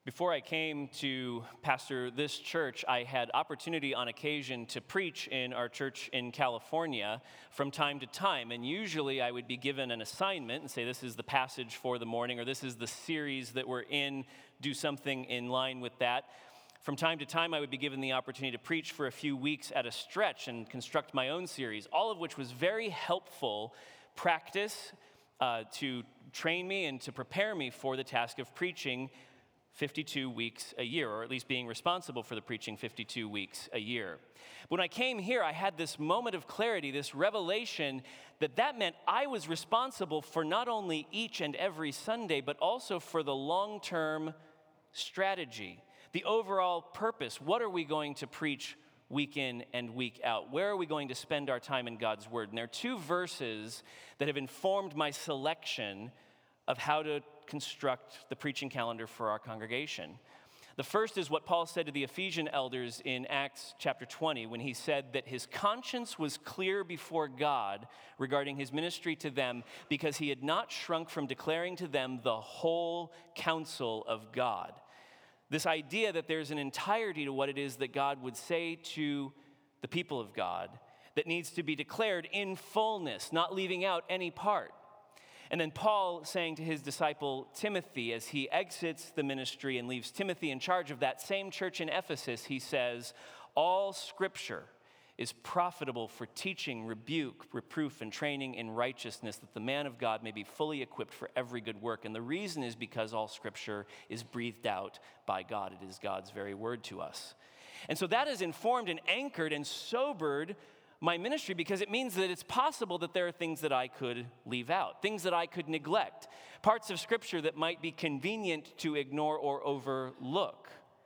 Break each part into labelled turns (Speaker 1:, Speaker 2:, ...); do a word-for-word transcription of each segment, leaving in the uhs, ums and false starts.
Speaker 1: Before I came to pastor this church, I had opportunity on occasion to preach in our church in California from time to time. And usually I would be given an assignment and say, this is the passage for the morning, or this is the series that we're in, do something in line with that. From time to time, I would be given the opportunity to preach for a few weeks at a stretch and construct my own series, all of which was very helpful practice uh, to train me and to prepare me for the task of preaching fifty-two weeks a year, or at least being responsible for the preaching fifty-two weeks a year. When I came here, I had this moment of clarity, this revelation that that meant I was responsible for not only each and every Sunday, but also for the long-term strategy, the overall purpose. What are we going to preach week in and week out? Where are we going to spend our time in God's Word? And there are two verses that have informed my selection of how to construct the preaching calendar for our congregation. The first is what Paul said to the Ephesian elders in Acts chapter twenty, when he said that his conscience was clear before God regarding his ministry to them, because he had not shrunk from declaring to them the whole counsel of God. This idea that there's an entirety to what it is that God would say to the people of God that needs to be declared in fullness, not leaving out any part. And then Paul saying to his disciple Timothy, as he exits the ministry and leaves Timothy in charge of that same church in Ephesus, he says, all scripture is profitable for teaching, rebuke, reproof, and training in righteousness, that the man of God may be fully equipped for every good work. And the reason is because all scripture is breathed out by God. It is God's very word to us. And so that has informed and anchored and sobered my ministry, because it means that it's possible that there are things that I could leave out, things that I could neglect, parts of Scripture that might be convenient to ignore or overlook.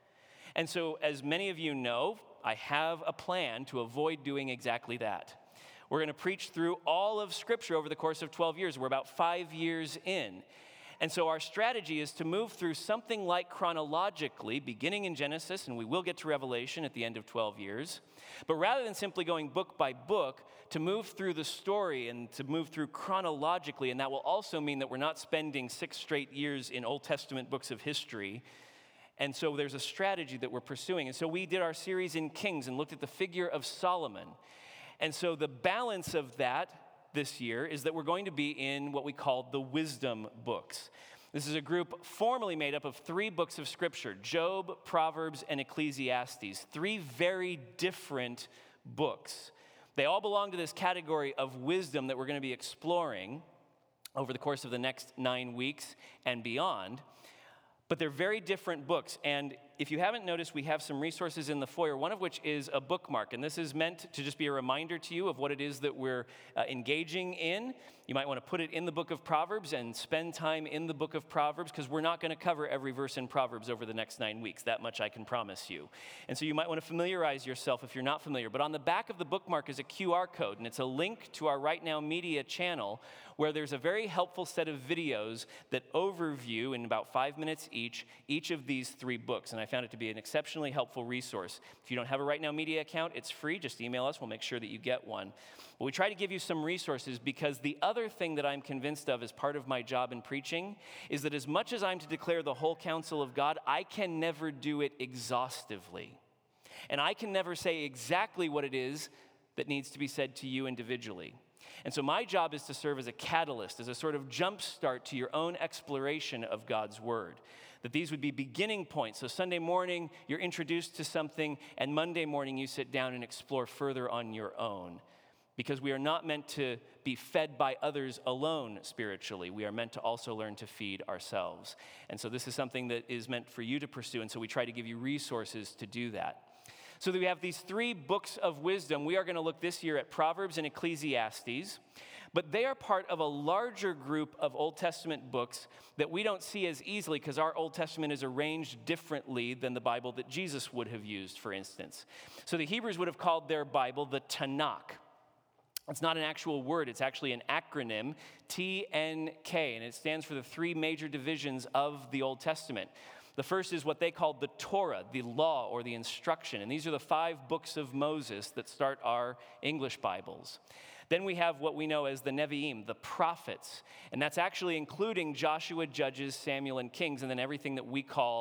Speaker 1: And so, as many of you know, I have a plan to avoid doing exactly that. We're going to preach through all of Scripture over the course of twelve years. We're about five years in. And so our strategy is to move through something like chronologically, beginning in Genesis, and we will get to Revelation at the end of twelve years. But rather than simply going book by book, to move through the story and to move through chronologically, and that will also mean that we're not spending six straight years in Old Testament books of history. And so there's a strategy that we're pursuing. And so we did our series in Kings and looked at the figure of Solomon. And so the balance of that this year is that we're going to be in what we call the wisdom books. This is a group formally made up of three books of Scripture: Job, Proverbs, and Ecclesiastes. Three very different books. They all belong to this category of wisdom that we're going to be exploring over the course of the next nine weeks and beyond. But they're very different books. And if you haven't noticed, we have some resources in the foyer, one of which is a bookmark. And this is meant to just be a reminder to you of what it is that we're uh, engaging in. You might want to put it in the book of Proverbs and spend time in the book of Proverbs, because we're not going to cover every verse in Proverbs over the next nine weeks. That much I can promise you. And so you might want to familiarize yourself if you're not familiar. But on the back of the bookmark is a Q R code, and it's a link to our Right Now Media channel, where there's a very helpful set of videos that overview, in about five minutes each, each of these three books. And I found it to be an exceptionally helpful resource. If you don't have a Right Now Media account, it's free. Just email us. We'll make sure that you get one. But we try to give you some resources, because the other thing that I'm convinced of as part of my job in preaching is that as much as I'm to declare the whole counsel of God, I can never do it exhaustively. And I can never say exactly what it is that needs to be said to you individually. And so my job is to serve as a catalyst, as a sort of jump start to your own exploration of God's Word. That these would be beginning points. So Sunday morning, you're introduced to something, and Monday morning, you sit down and explore further on your own. Because we are not meant to be fed by others alone spiritually. We are meant to also learn to feed ourselves. And so this is something that is meant for you to pursue, and so we try to give you resources to do that. So that we have these three books of wisdom. We are going to look this year at Proverbs and Ecclesiastes, but they are part of a larger group of Old Testament books that we don't see as easily, because our Old Testament is arranged differently than the Bible that Jesus would have used, for instance. So the Hebrews would have called their Bible the Tanakh. It's not an actual word, it's actually an acronym, T N K, and it stands for the three major divisions of the Old Testament. The first is what they called the Torah, the law or the instruction, and these are the five books of Moses that start our English Bibles. Then we have what we know as the Nevi'im, the prophets, and that's actually including Joshua, Judges, Samuel, and Kings, and then everything that we call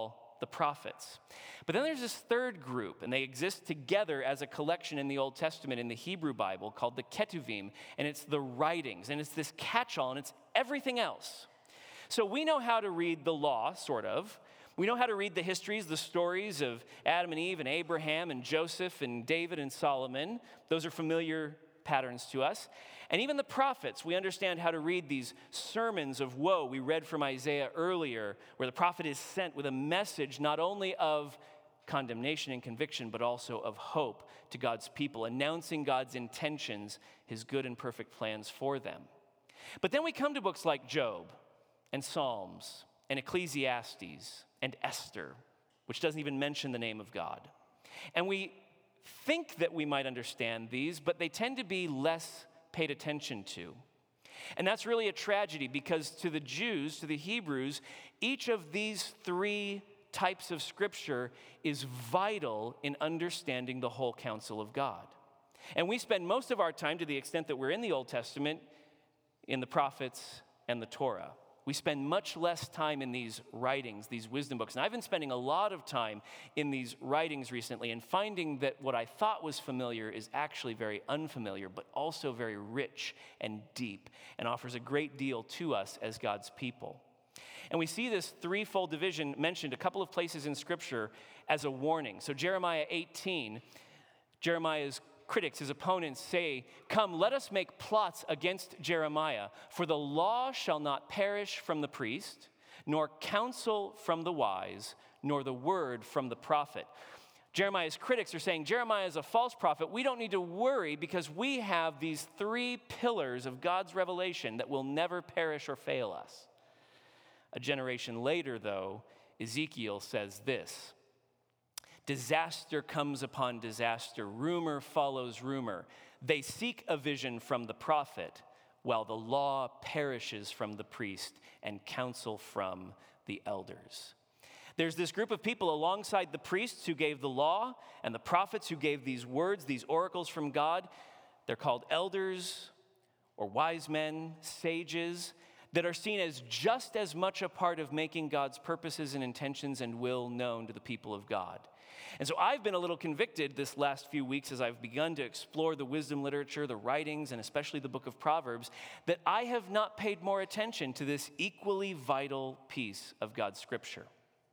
Speaker 1: the prophets. But then there's this third group, and they exist together as a collection in the Old Testament in the Hebrew Bible called the Ketuvim, and it's the writings, and it's this catch-all, and it's everything else. So we know how to read the law, sort of. We know how to read the histories, the stories of Adam and Eve and Abraham and Joseph and David and Solomon. Those are familiar patterns to us. And even the prophets, we understand how to read these sermons of woe we read from Isaiah earlier, where the prophet is sent with a message not only of condemnation and conviction, but also of hope to God's people, announcing God's intentions, his good and perfect plans for them. But then we come to books like Job and Psalms and Ecclesiastes and Esther, which doesn't even mention the name of God. And we think that we might understand these, but they tend to be less paid attention to. And that's really a tragedy, because to the Jews, to the Hebrews, each of these three types of scripture is vital in understanding the whole counsel of God. And we spend most of our time, to the extent that we're in the Old Testament, in the prophets and the Torah. We spend much less time in these writings, these wisdom books. And I've been spending a lot of time in these writings recently and finding that what I thought was familiar is actually very unfamiliar, but also very rich and deep, and offers a great deal to us as God's people. And we see this threefold division mentioned a couple of places in Scripture as a warning. So Jeremiah eighteen, Jeremiah's critics, his opponents say, "Come, let us make plots against Jeremiah, for the law shall not perish from the priest, nor counsel from the wise, nor the word from the prophet." Jeremiah's critics are saying, Jeremiah is a false prophet. We don't need to worry because we have these three pillars of God's revelation that will never perish or fail us. A generation later, though, Ezekiel says this: "Disaster comes upon disaster, rumor follows rumor. They seek a vision from the prophet, while the law perishes from the priest and counsel from the elders." There's this group of people alongside the priests who gave the law and the prophets who gave these words, these oracles from God. They're called elders or wise men, sages, that are seen as just as much a part of making God's purposes and intentions and will known to the people of God. And so I've been a little convicted this last few weeks as I've begun to explore the wisdom literature, the writings, and especially the book of Proverbs, that I have not paid more attention to this equally vital piece of God's scripture.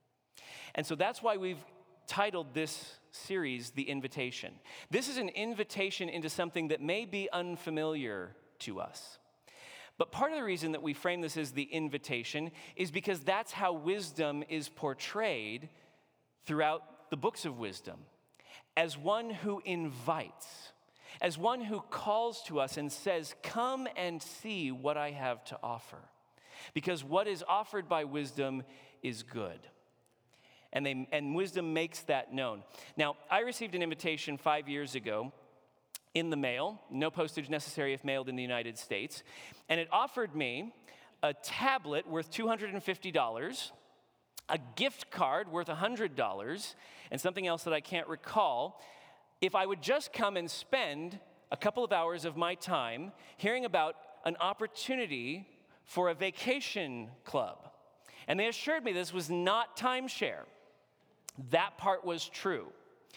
Speaker 1: And so that's why we've titled this series, The Invitation. This is an invitation into something that may be unfamiliar to us. But part of the reason that we frame this as the invitation is because that's how wisdom is portrayed throughout the books of wisdom, as one who invites, as one who calls to us and says, "Come and see what I have to offer." Because what is offered by wisdom is good. And, they, and wisdom makes that known. Now, I received an invitation five years ago in the mail, no postage necessary if mailed in the United States, and it offered me a tablet worth two hundred fifty dollars, a gift card worth one hundred dollars, and something else that I can't recall, if I would just come and spend a couple of hours of my time hearing about an opportunity for a vacation club. And they assured me this was not timeshare. That part was true.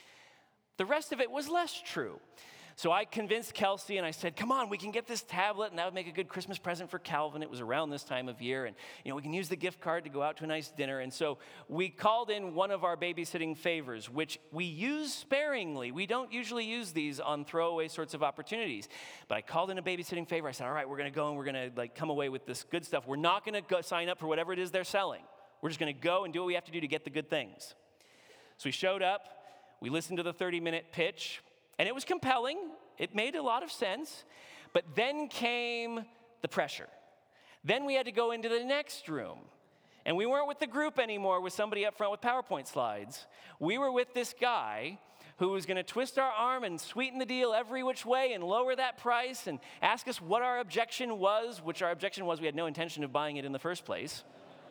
Speaker 1: The rest of it was less true. So I convinced Kelsey and I said, "Come on, we can get this tablet and that would make a good Christmas present for Calvin." It was around this time of year, and you know we can use the gift card to go out to a nice dinner. And so we called in one of our babysitting favors, which we use sparingly. We don't usually use these on throwaway sorts of opportunities. But I called in a babysitting favor. I said, "All right, we're going to go and we're going to like come away with this good stuff. We're not going to go sign up for whatever it is they're selling. We're just going to go and do what we have to do to get the good things." So we showed up. We listened to the thirty-minute pitch. And it was compelling. It made a lot of sense. But then came the pressure. Then we had to go into the next room. And we weren't with the group anymore with somebody up front with PowerPoint slides. We were with this guy who was going to twist our arm and sweeten the deal every which way and lower that price and ask us what our objection was, which our objection was we had no intention of buying it in the first place.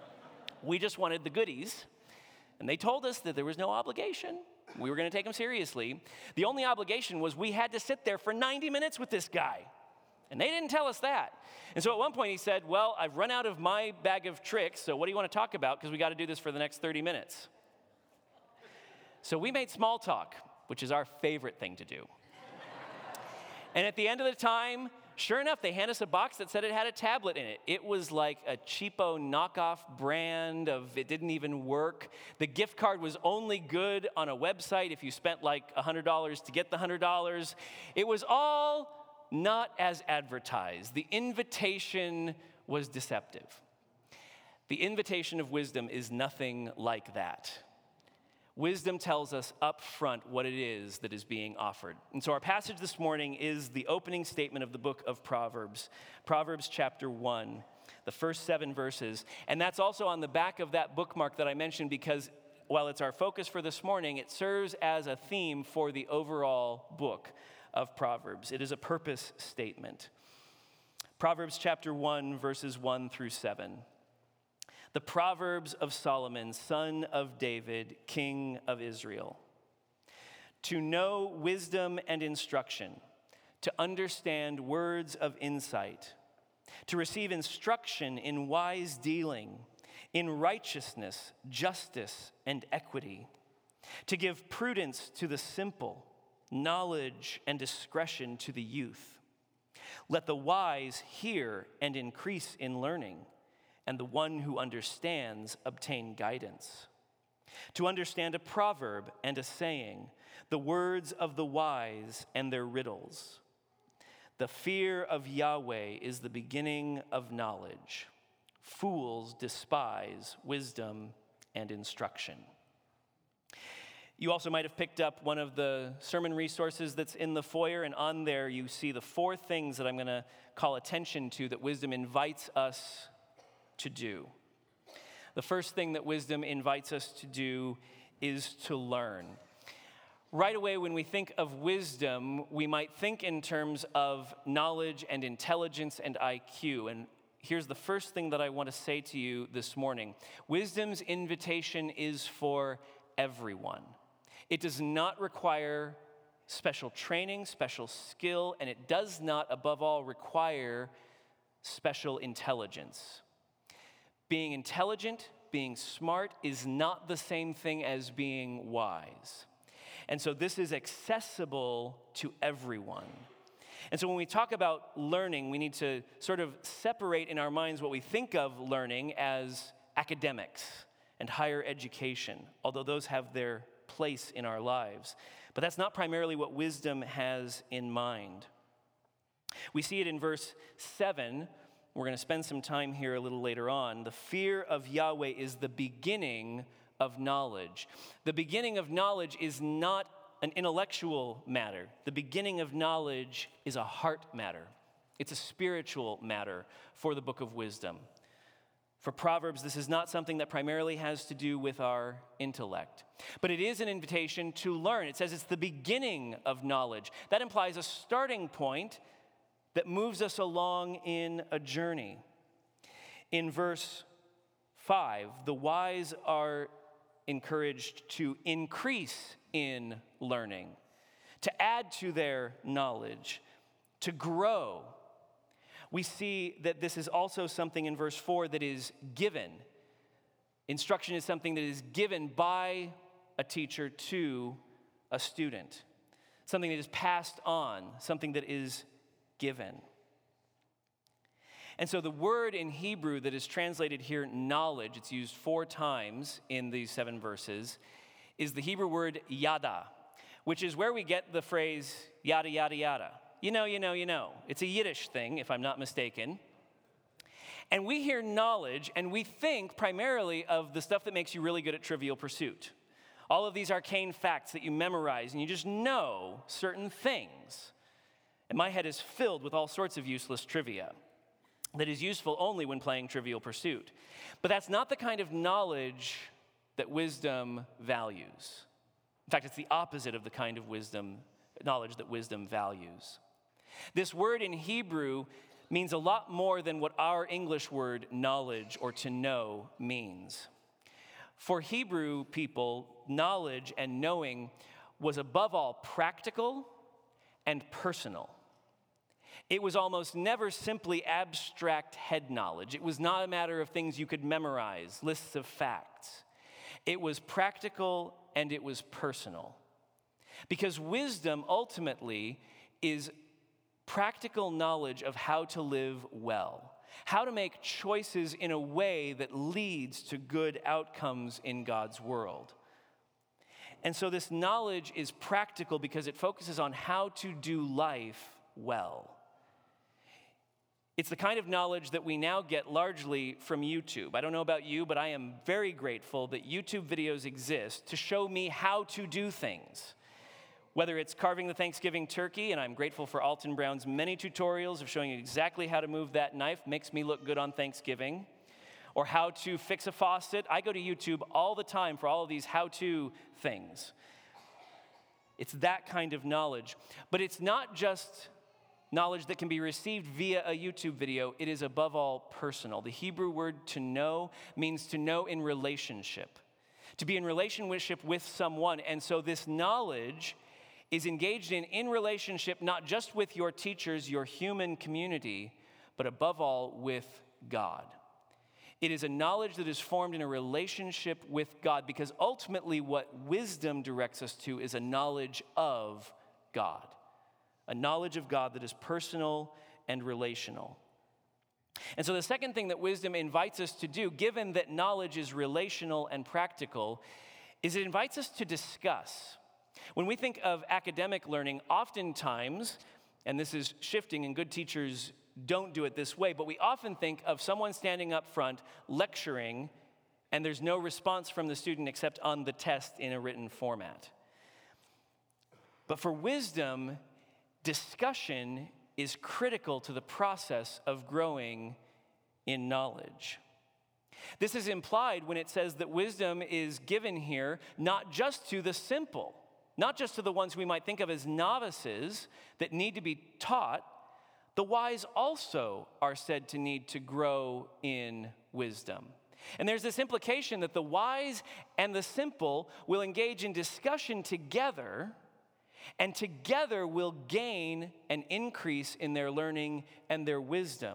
Speaker 1: We just wanted the goodies. And they told us that there was no obligation. We were going to take them seriously. The only obligation was we had to sit there for ninety minutes with this guy. And they didn't tell us that. And so at one point he said, "Well, I've run out of my bag of tricks, so what do you want to talk about? Because we got to do this for the next thirty minutes. So we made small talk, which is our favorite thing to do. And at the end of the time, sure enough, they hand us a box that said it had a tablet in it. It was like a cheapo knockoff brand of, it didn't even work. The gift card was only good on a website if you spent like one hundred dollars to get the one hundred dollars. It was all not as advertised. The invitation was deceptive. The invitation of wisdom is nothing like that. Wisdom tells us up front what it is that is being offered. And so our passage this morning is the opening statement of the book of Proverbs, Proverbs chapter one, the first seven verses. And that's also on the back of that bookmark that I mentioned because while it's our focus for this morning, it serves as a theme for the overall book of Proverbs. It is a purpose statement. Proverbs chapter one, verses one through seven. The Proverbs of Solomon, son of David, king of Israel. To know wisdom and instruction, to understand words of insight, to receive instruction in wise dealing, in righteousness, justice, and equity, to give prudence to the simple, knowledge and discretion to the youth. Let the wise hear and increase in learning, and the one who understands obtain guidance. To understand a proverb and a saying, the words of the wise and their riddles. The fear of Yahweh is the beginning of knowledge. Fools despise wisdom and instruction. You also might have picked up one of the sermon resources that's in the foyer, and on there you see the four things that I'm going to call attention to that wisdom invites us to do. The first thing that wisdom invites us to do is to learn. Right away, when we think of wisdom, we might think in terms of knowledge and intelligence and I Q. And here's the first thing that I want to say to you this morning. Wisdom's invitation is for everyone. It does not require special training, special skill, and it does not, above all, require special intelligence. Being intelligent, being smart is not the same thing as being wise. And so this is accessible to everyone. And so when we talk about learning, we need to sort of separate in our minds what we think of learning as academics and higher education, although those have their place in our lives. But that's not primarily what wisdom has in mind. We see it in verse seven. We're going to spend some time here a little later on. The fear of Yahweh is the beginning of knowledge. The beginning of knowledge is not an intellectual matter. The beginning of knowledge is a heart matter. It's a spiritual matter for the book of wisdom. For Proverbs, this is not something that primarily has to do with our intellect, but it is an invitation to learn. It says it's the beginning of knowledge. That implies a starting point that moves us along in a journey. In verse five, the wise are encouraged to increase in learning, to add to their knowledge, to grow. We see that this is also something in verse four that is given. Instruction is something that is given by a teacher to a student, something that is passed on, something that is given. And so the word in Hebrew that is translated here, knowledge, it's used four times in these seven verses, is the Hebrew word yada, which is where we get the phrase yada, yada, yada. You know, you know, you know. It's a Yiddish thing, if I'm not mistaken. And we hear knowledge, and we think primarily of the stuff that makes you really good at Trivial Pursuit. All of these arcane facts that you memorize, and you just know certain things. And my head is filled with all sorts of useless trivia that is useful only when playing Trivial Pursuit. But that's not the kind of knowledge that wisdom values. In fact, it's the opposite of the kind of wisdom, knowledge that wisdom values. This word in Hebrew means a lot more than what our English word knowledge or to know means. For Hebrew people, knowledge and knowing was above all practical and personal. It was almost never simply abstract head knowledge. It was not a matter of things you could memorize, lists of facts. It was practical and it was personal. Because wisdom ultimately is practical knowledge of how to live well, how to make choices in a way that leads to good outcomes in God's world. And so this knowledge is practical because it focuses on how to do life well. It's the kind of knowledge that we now get largely from YouTube. I don't know about you, but I am very grateful that YouTube videos exist to show me how to do things. Whether it's carving the Thanksgiving turkey, and I'm grateful for Alton Brown's many tutorials of showing you exactly how to move that knife, makes me look good on Thanksgiving, or how to fix a faucet. I go to YouTube all the time for all of these how-to things. It's that kind of knowledge. But it's not just knowledge that can be received via a YouTube video. It is above all personal. The Hebrew word to know means to know in relationship, to be in relationship with someone. And so this knowledge is engaged in in relationship not just with your teachers, your human community, but above all with God. It is a knowledge that is formed in a relationship with God, because ultimately what wisdom directs us to is a knowledge of God, a knowledge of God that is personal and relational. And so the second thing that wisdom invites us to do, given that knowledge is relational and practical, is it invites us to discuss. When we think of academic learning, oftentimes, and this is shifting and good teachers don't do it this way, but we often think of someone standing up front lecturing and there's no response from the student except on the test in a written format. But for wisdom, discussion is critical to the process of growing in knowledge. This is implied when it says that wisdom is given here not just to the simple, not just to the ones we might think of as novices that need to be taught. The wise also are said to need to grow in wisdom. And there's this implication that the wise and the simple will engage in discussion together, and together will gain an increase in their learning and their wisdom.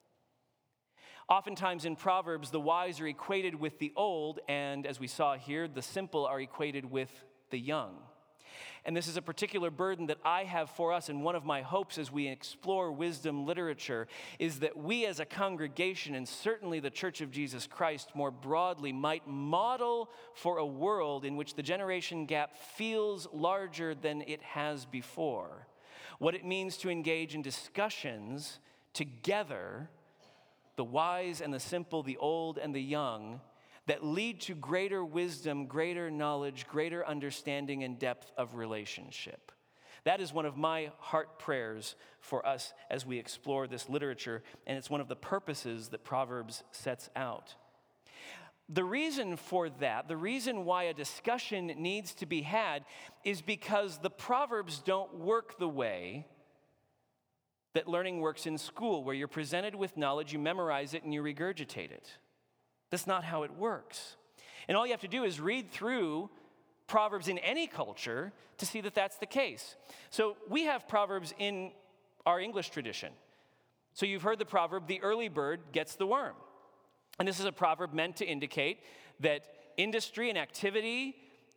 Speaker 1: Oftentimes in Proverbs, the wise are equated with the old, and as we saw here, the simple are equated with the young. And this is a particular burden that I have for us, and one of my hopes as we explore wisdom literature is that we as a congregation, and certainly the Church of Jesus Christ more broadly, might model for a world in which the generation gap feels larger than it has before. What it means to engage in discussions together, the wise and the simple, the old and the young, that lead to greater wisdom, greater knowledge, greater understanding and depth of relationship. That is one of my heart prayers for us as we explore this literature, and it's one of the purposes that Proverbs sets out. The reason for that, the reason why a discussion needs to be had, is because the Proverbs don't work the way that learning works in school, where you're presented with knowledge, you memorize it, and you regurgitate it. That's not how it works. And all you have to do is read through Proverbs in any culture to see that that's the case. So we have Proverbs in our English tradition. So you've heard the proverb, the early bird gets the worm. And this is a proverb meant to indicate that industry and activity,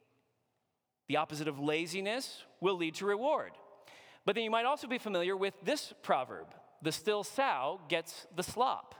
Speaker 1: the opposite of laziness, will lead to reward. But then you might also be familiar with this proverb, the still sow gets the slop.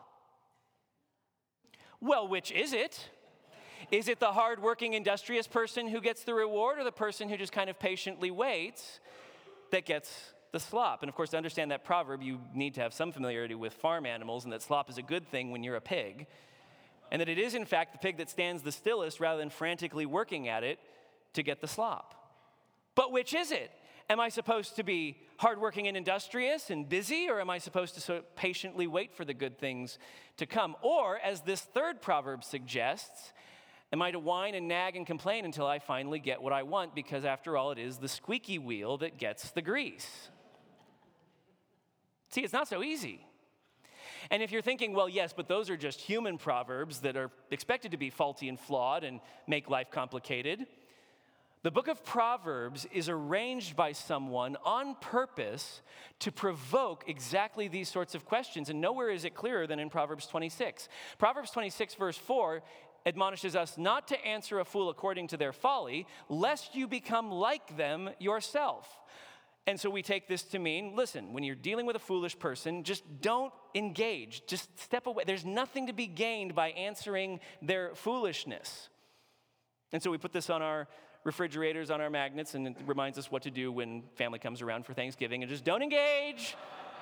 Speaker 1: Well, which is it? Is it the hardworking, industrious person who gets the reward, or the person who just kind of patiently waits that gets the slop? And of course, to understand that proverb, you need to have some familiarity with farm animals, and that slop is a good thing when you're a pig, and that it is, in fact, the pig that stands the stillest rather than frantically working at it to get the slop. But which is it? Am I supposed to be hardworking and industrious and busy, or am I supposed to so patiently wait for the good things to come? Or, as this third proverb suggests, am I to whine and nag and complain until I finally get what I want, because after all, it is the squeaky wheel that gets the grease? See, it's not so easy. And if you're thinking, well, yes, but those are just human proverbs that are expected to be faulty and flawed and make life complicated, the book of Proverbs is arranged by someone on purpose to provoke exactly these sorts of questions. And nowhere is it clearer than in Proverbs twenty-six. Proverbs twenty-six, verse four, admonishes us not to answer a fool according to their folly, lest you become like them yourself. And so we take this to mean, listen, when you're dealing with a foolish person, just don't engage. Just step away. There's nothing to be gained by answering their foolishness. And so we put this on our refrigerators, on our magnets, and it reminds us what to do when family comes around for Thanksgiving, and just don't engage.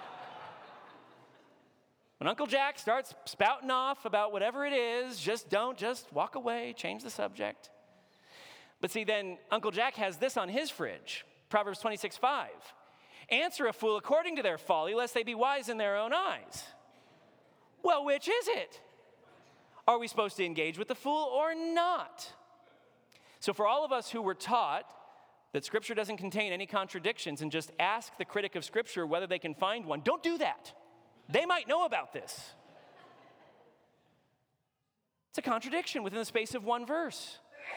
Speaker 1: When Uncle Jack starts spouting off about whatever it is, just don't, just walk away, change the subject. But see, then Uncle Jack has this on his fridge. Proverbs twenty-six five. Answer a fool according to their folly, lest they be wise in their own eyes. Well, which is it? Are we supposed to engage with the fool or not? So for all of us who were taught that Scripture doesn't contain any contradictions and just ask the critic of Scripture whether they can find one, don't do that. They might know about this. It's a contradiction within the space of one verse.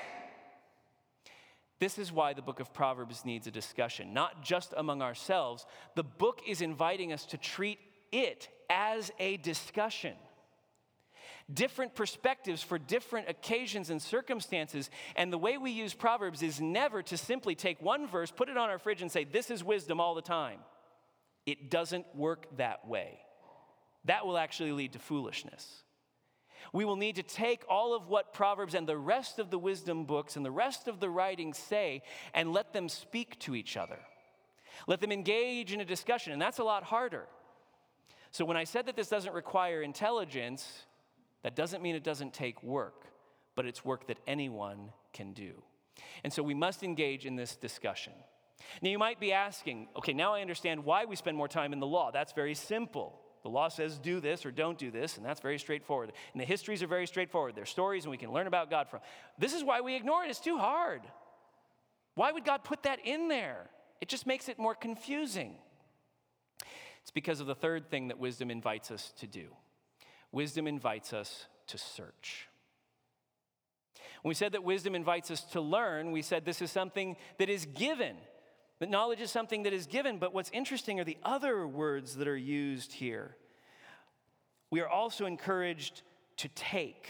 Speaker 1: This is why the book of Proverbs needs a discussion, not just among ourselves. The book is inviting us to treat it as a discussion. Different perspectives for different occasions and circumstances. And the way we use Proverbs is never to simply take one verse, put it on our fridge, and say, this is wisdom all the time. It doesn't work that way. That will actually lead to foolishness. We will need to take all of what Proverbs and the rest of the wisdom books and the rest of the writings say and let them speak to each other. Let them engage in a discussion, and that's a lot harder. So when I said that this doesn't require intelligence, that doesn't mean it doesn't take work, but it's work that anyone can do. And so we must engage in this discussion. Now you might be asking, okay, now I understand why we spend more time in the law. That's very simple. The law says do this or don't do this, and that's very straightforward. And the histories are very straightforward. They're stories, and we can learn about God from. This is why we ignore it. It's too hard. Why would God put that in there? It just makes it more confusing. It's because of the third thing that wisdom invites us to do. Wisdom invites us to search. When we said that wisdom invites us to learn, we said this is something that is given. That knowledge is something that is given, but what's interesting are the other words that are used here. We are also encouraged to take.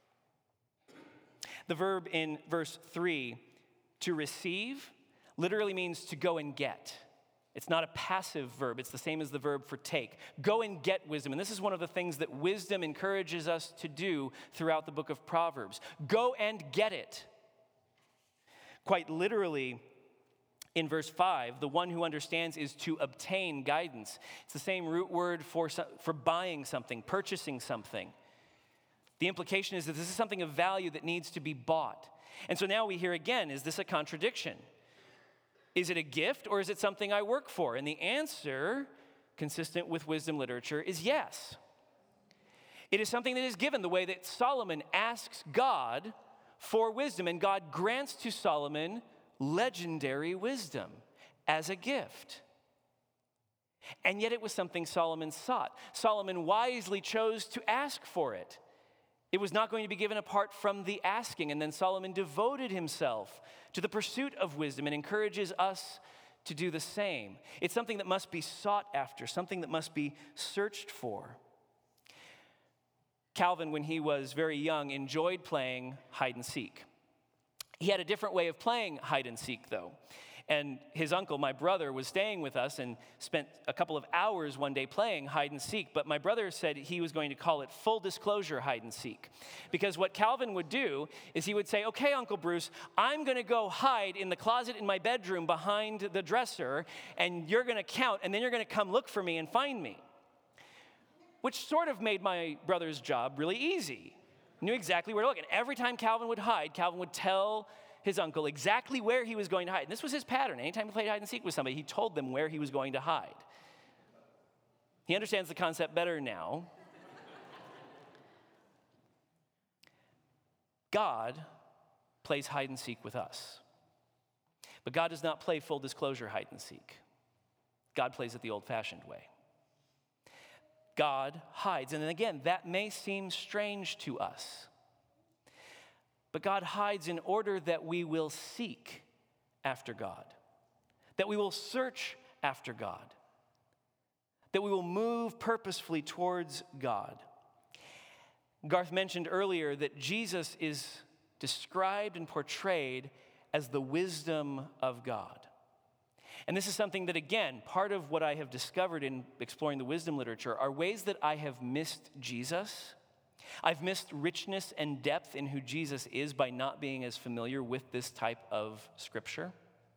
Speaker 1: The verb in verse three, to receive, literally means to go and get. It's not a passive verb. It's the same as the verb for take. Go and get wisdom. And this is one of the things that wisdom encourages us to do throughout the book of Proverbs. Go and get it. Quite literally, in verse five, the one who understands is to obtain guidance. It's the same root word for, for buying something, purchasing something. The implication is that this is something of value that needs to be bought. And so now we hear again, is this a contradiction? Is it a gift or is it something I work for? And the answer, consistent with wisdom literature, is yes. It is something that is given the way that Solomon asks God for wisdom, and God grants to Solomon legendary wisdom as a gift. And yet it was something Solomon sought. Solomon wisely chose to ask for it. It was not going to be given apart from the asking. And then Solomon devoted himself to the pursuit of wisdom and encourages us to do the same. It's something that must be sought after, something that must be searched for. Calvin, when he was very young, enjoyed playing hide and seek. He had a different way of playing hide and seek, though. And his uncle, my brother, was staying with us and spent a couple of hours one day playing hide and seek. But my brother said he was going to call it full disclosure hide and seek. Because what Calvin would do is he would say, okay, Uncle Bruce, I'm going to go hide in the closet in my bedroom behind the dresser, and you're going to count, and then you're going to come look for me and find me. Which sort of made my brother's job really easy. Knew exactly where to look. And every time Calvin would hide, Calvin would tell his uncle exactly where he was going to hide. And this was his pattern. Anytime he played hide and seek with somebody, he told them where he was going to hide. He understands the concept better now. God plays hide and seek with us. But God does not play full disclosure hide and seek. God plays it the old-fashioned way. God hides. And then again, that may seem strange to us. But God hides in order that we will seek after God, that we will search after God, that we will move purposefully towards God. Garth mentioned earlier that Jesus is described and portrayed as the wisdom of God. And this is something that, again, part of what I have discovered in exploring the wisdom literature are ways that I have missed Jesus. I've missed richness and depth in who Jesus is by not being as familiar with this type of scripture.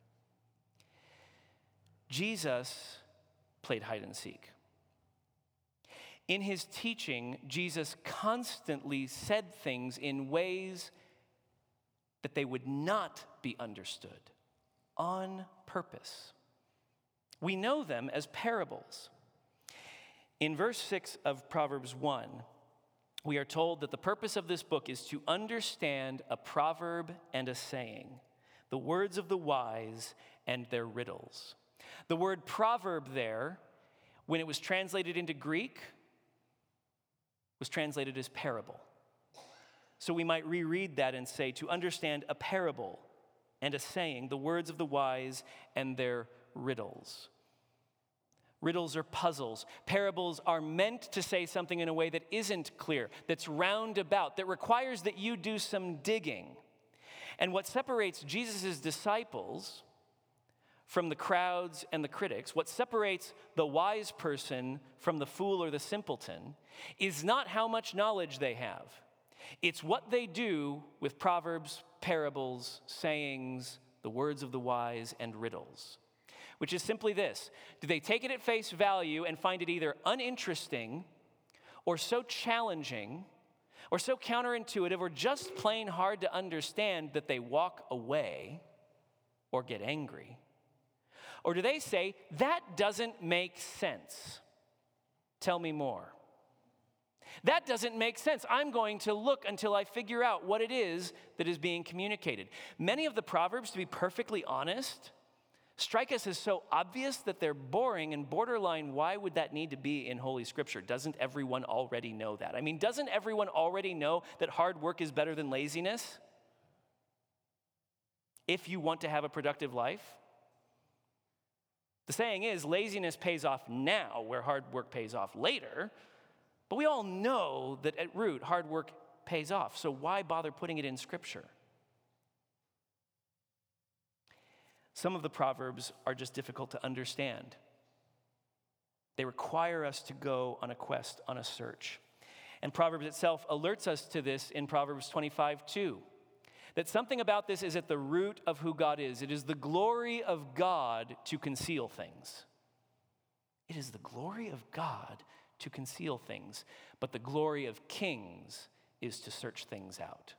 Speaker 1: Jesus played hide and seek. In his teaching, Jesus constantly said things in ways that they would not be understood on purpose. We know them as parables. In verse six of Proverbs one, we are told that the purpose of this book is to understand a proverb and a saying, the words of the wise and their riddles. The word proverb there, when it was translated into Greek, was translated as parable. So we might reread that and say, to understand a parable and a saying, the words of the wise and their riddles. Riddles are puzzles. Parables are meant to say something in a way that isn't clear, that's roundabout, that requires that you do some digging. And what separates Jesus' disciples from the crowds and the critics, what separates the wise person from the fool or the simpleton, is not how much knowledge they have. It's what they do with proverbs, parables, sayings, the words of the wise, and riddles. Which is simply this: do they take it at face value and find it either uninteresting or so challenging or so counterintuitive or just plain hard to understand that they walk away or get angry? Or do they say, that doesn't make sense? Tell me more. That doesn't make sense. I'm going to look until I figure out what it is that is being communicated. Many of the Proverbs, to be perfectly honest, strike us as so obvious that they're boring and borderline, why would that need to be in Holy Scripture? Doesn't everyone already know that? I mean, doesn't everyone already know that hard work is better than laziness? If you want to have a productive life. The saying is, laziness pays off now, where hard work pays off later. But we all know that at root, hard work pays off. So why bother putting it in Scripture? Some of the Proverbs are just difficult to understand. They require us to go on a quest, on a search. And Proverbs itself alerts us to this in Proverbs twenty-five two. That something about this is at the root of who God is. It is the glory of God to conceal things. It is the glory of God to conceal things, but the glory of kings is to search things out.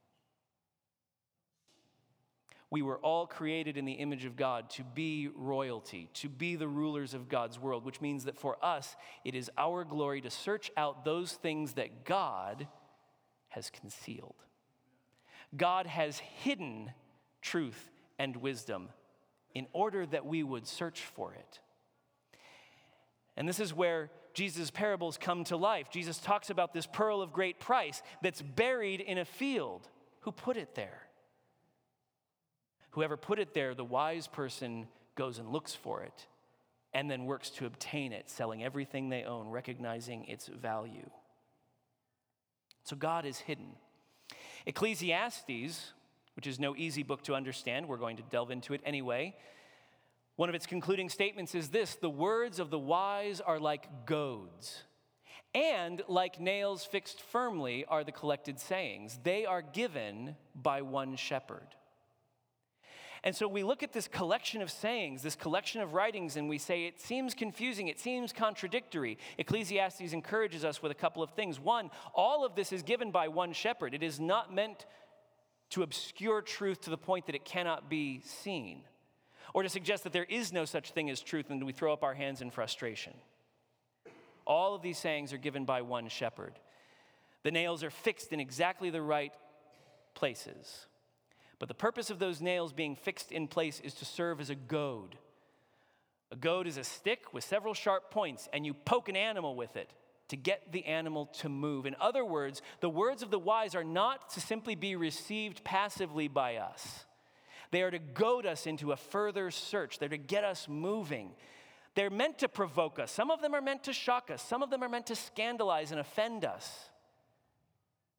Speaker 1: We were all created in the image of God to be royalty, to be the rulers of God's world, which means that for us, it is our glory to search out those things that God has concealed. God has hidden truth and wisdom in order that we would search for it. And this is where Jesus' parables come to life. Jesus talks about this pearl of great price that's buried in a field. Who put it there? Whoever put it there, the wise person goes and looks for it and then works to obtain it, selling everything they own, recognizing its value. So God is hidden. Ecclesiastes, which is no easy book to understand, we're going to delve into it anyway. One of its concluding statements is this: the words of the wise are like goads, and like nails fixed firmly are the collected sayings. They are given by one shepherd. And so we look at this collection of sayings, this collection of writings, and we say it seems confusing, it seems contradictory. Ecclesiastes encourages us with a couple of things. One, all of this is given by one shepherd. It is not meant to obscure truth to the point that it cannot be seen, or to suggest that there is no such thing as truth and we throw up our hands in frustration. All of these sayings are given by one shepherd. The nails are fixed in exactly the right places. But the purpose of those nails being fixed in place is to serve as a goad. A goad is a stick with several sharp points, and you poke an animal with it to get the animal to move. In other words, the words of the wise are not to simply be received passively by us. They are to goad us into a further search. They're to get us moving. They're meant to provoke us. Some of them are meant to shock us. Some of them are meant to scandalize and offend us.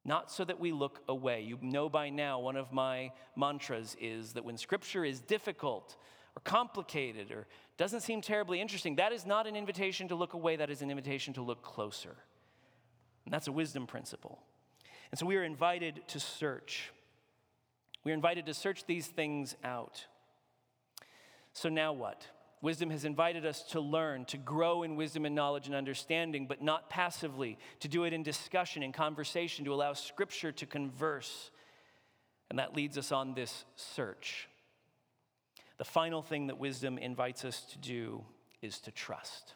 Speaker 1: not so that we look away. You know by now one of my mantras is that when Scripture is difficult or complicated or doesn't seem terribly interesting, that is not an invitation to look away, that is an invitation to look closer. And that's a wisdom principle. And so we are invited to search. We are invited to search these things out. So now what? Wisdom has invited us to learn, to grow in wisdom and knowledge and understanding, but not passively, to do it in discussion, in conversation, to allow Scripture to converse. And that leads us on this search. The final thing that wisdom invites us to do is to trust.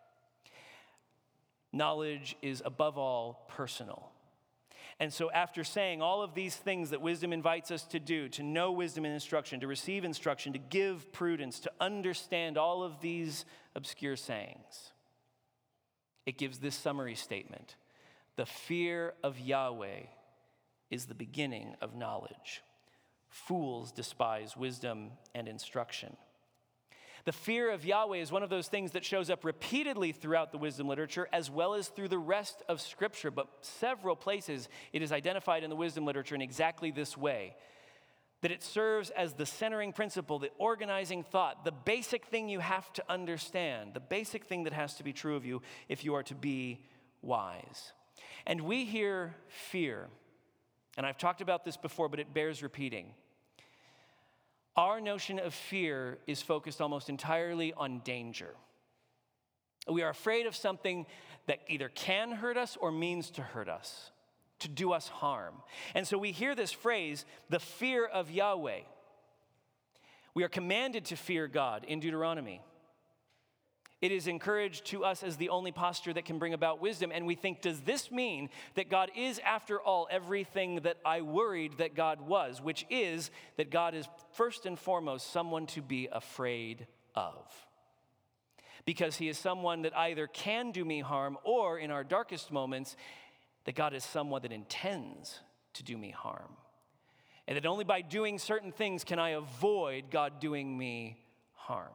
Speaker 1: Knowledge is above all personal. And so after saying all of these things that wisdom invites us to do, to know wisdom and instruction, to receive instruction, to give prudence, to understand all of these obscure sayings, it gives this summary statement: the fear of Yahweh is the beginning of knowledge. Fools despise wisdom and instruction. The fear of Yahweh is one of those things that shows up repeatedly throughout the wisdom literature as well as through the rest of Scripture, but several places it is identified in the wisdom literature in exactly this way, that it serves as the centering principle, the organizing thought, the basic thing you have to understand, the basic thing that has to be true of you if you are to be wise. And we hear fear, and I've talked about this before, but it bears repeating. Our notion of fear is focused almost entirely on danger. We are afraid of something that either can hurt us or means to hurt us, to do us harm. And so we hear this phrase, the fear of Yahweh. We are commanded to fear God in Deuteronomy. It is encouraged to us as the only posture that can bring about wisdom. And we think, does this mean that God is, after all, everything that I worried that God was, which is that God is first and foremost someone to be afraid of? Because he is someone that either can do me harm or, in our darkest moments, that God is someone that intends to do me harm. And that only by doing certain things can I avoid God doing me harm.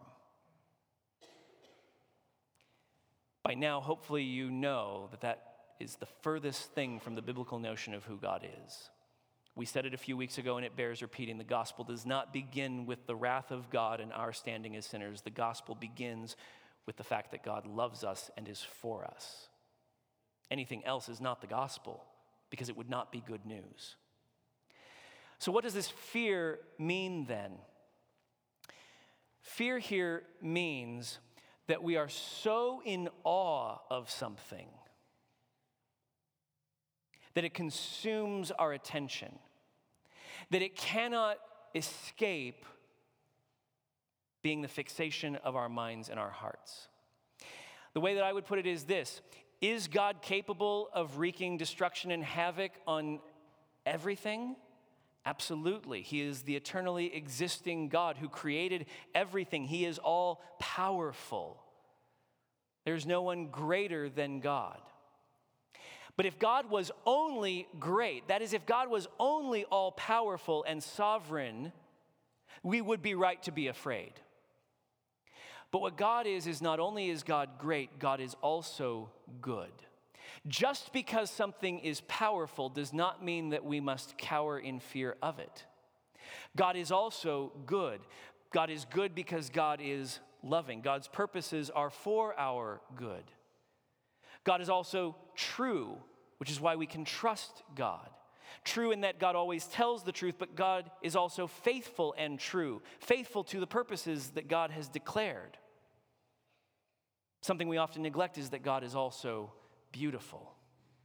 Speaker 1: By now, hopefully you know that that is the furthest thing from the biblical notion of who God is. We said it a few weeks ago, and it bears repeating. The gospel does not begin with the wrath of God and our standing as sinners. The gospel begins with the fact that God loves us and is for us. Anything else is not the gospel, because it would not be good news. So what does this fear mean then? Fear here means that we are so in awe of something that it consumes our attention, that it cannot escape being the fixation of our minds and our hearts. The way that I would put it is this: is God capable of wreaking destruction and havoc on everything? Absolutely. He is the eternally existing God who created everything. He is all powerful. There's no one greater than God. But if God was only great, that is, if God was only all powerful and sovereign, we would be right to be afraid. But what God is, is not only is God great, God is also good. Just because something is powerful does not mean that we must cower in fear of it. God is also good. God is good because God is loving. God's purposes are for our good. God is also true, which is why we can trust God. True in that God always tells the truth, but God is also faithful and true, faithful to the purposes that God has declared. Something we often neglect is that God is also beautiful.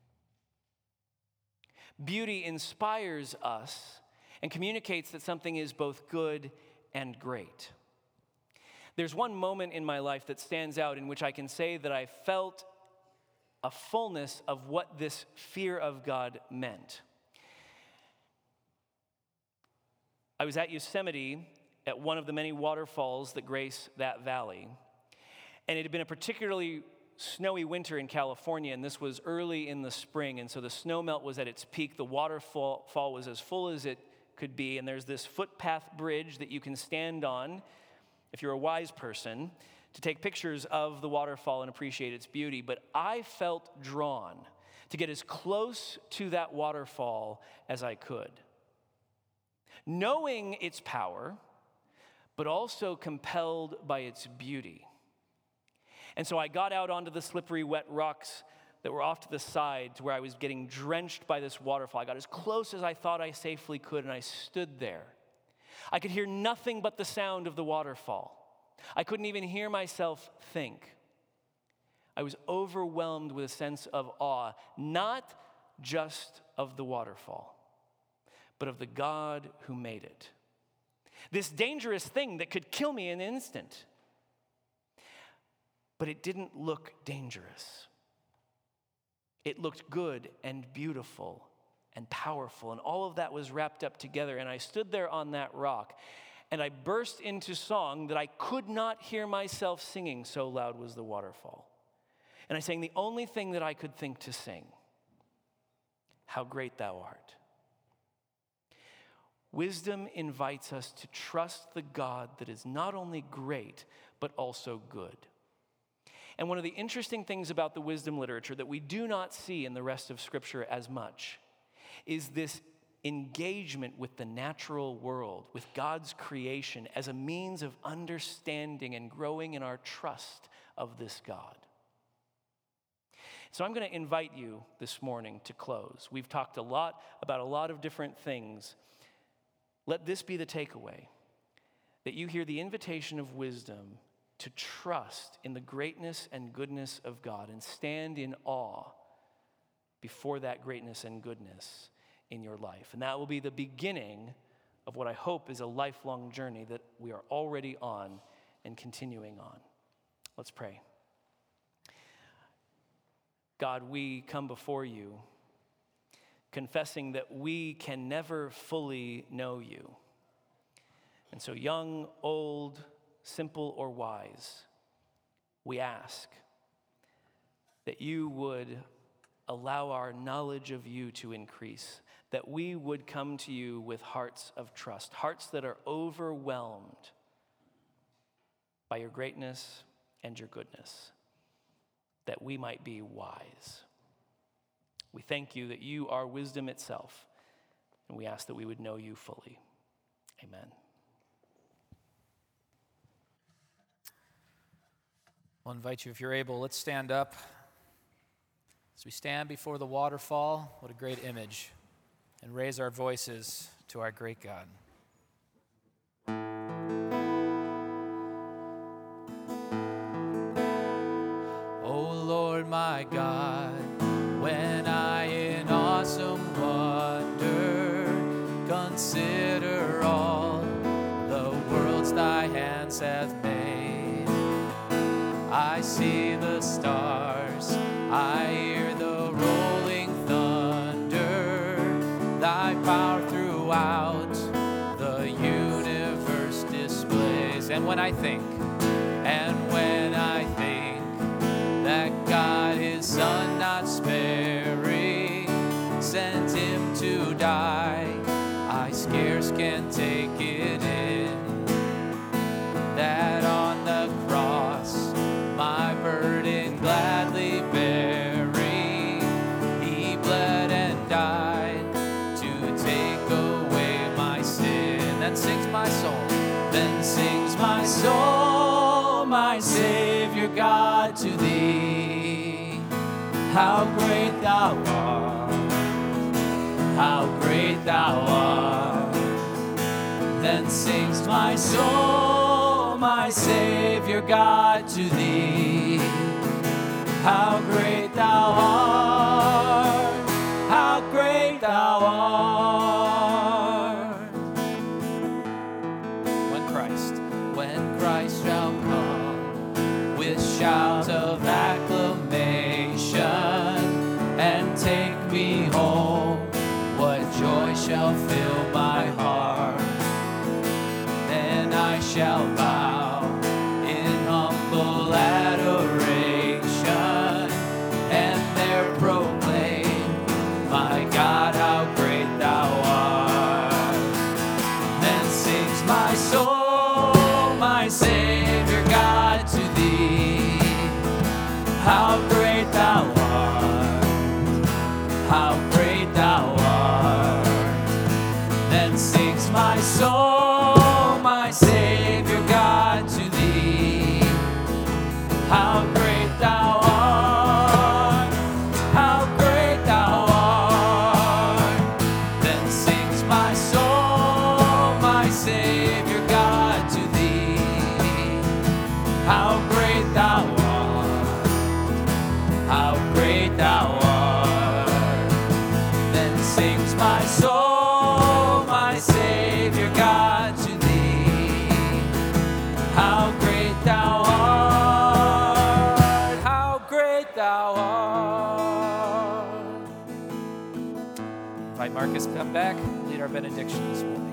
Speaker 1: Beauty inspires us and communicates that something is both good and great. There's one moment in my life that stands out in which I can say that I felt a fullness of what this fear of God meant. I was at Yosemite at one of the many waterfalls that grace that valley, and it had been a particularly snowy winter in California, and this was early in the spring, and so the snowmelt was at its peak. The waterfall fall was as full as it could be, and there's this footpath bridge that you can stand on, if you're a wise person, to take pictures of the waterfall and appreciate its beauty. But I felt drawn to get as close to that waterfall as I could, knowing its power, but also compelled by its beauty. And so I got out onto the slippery, wet rocks that were off to the side to where I was getting drenched by this waterfall. I got as close as I thought I safely could, and I stood there. I could hear nothing but the sound of the waterfall. I couldn't even hear myself think. I was overwhelmed with a sense of awe, not just of the waterfall, but of the God who made it. This dangerous thing that could kill me in an instant. But it didn't look dangerous. It looked good and beautiful and powerful, and all of that was wrapped up together. And I stood there on that rock, and I burst into song that I could not hear myself singing, so loud was the waterfall. And I sang the only thing that I could think to sing: how great thou art. Wisdom invites us to trust the God that is not only great, but also good. And one of the interesting things about the wisdom literature that we do not see in the rest of Scripture as much is this engagement with the natural world, with God's creation, as a means of understanding and growing in our trust of this God. So I'm going to invite you this morning to close. We've talked a lot about a lot of different things. Let this be the takeaway, that you hear the invitation of wisdom to trust in the greatness and goodness of God and stand in awe before that greatness and goodness in your life. And that will be the beginning of what I hope is a lifelong journey that we are already on and continuing on. Let's pray. God, we come before you confessing that we can never fully know you. And so young, old, simple, or wise, we ask that you would allow our knowledge of you to increase, that we would come to you with hearts of trust, hearts that are overwhelmed by your greatness and your goodness, that we might be wise. We thank you that you are wisdom itself, and we ask that we would know you fully. Amen.
Speaker 2: I'll invite you, if you're able, let's stand up. As we stand before the waterfall, what a great image, and raise our voices to our great God. Oh Lord my God, when I in awesome wonder consider all the worlds thy hands have made, I see the stars, I hear the rolling thunder, thy power throughout the universe displays. And when I think, and when I think that God his Son not sparing sent him to die, I scarce can take it in, that on the cross my burden gladly bearing, he bled and died to take away my sin. Then sings my soul, then sings my soul, my Savior God, to thee. How great thou art, how great thou art. Then sings my soul, my Savior God, to thee. How great thou art, how great thou art. When Christ, when Christ shall come with shout of acclamation and take me home, what joy shall fill my heart. Then I shall bow in humble adoration and there proclaim, my God, how great thou art. Then sings my soul, my Savior God, to thee. How great thou art, our benediction this morning.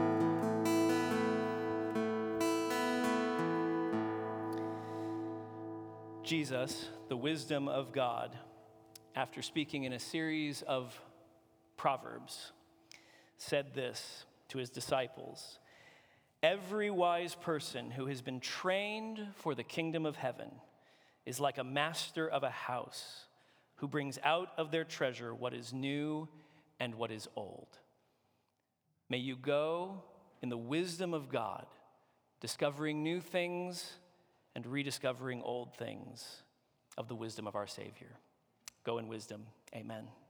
Speaker 1: Jesus, the wisdom of God, after speaking in a series of proverbs, said this to his disciples: "Every wise person who has been trained for the kingdom of heaven is like a master of a house who brings out of their treasure what is new and what is old." May you go in the wisdom of God, discovering new things and rediscovering old things of the wisdom of our Savior. Go in wisdom. Amen.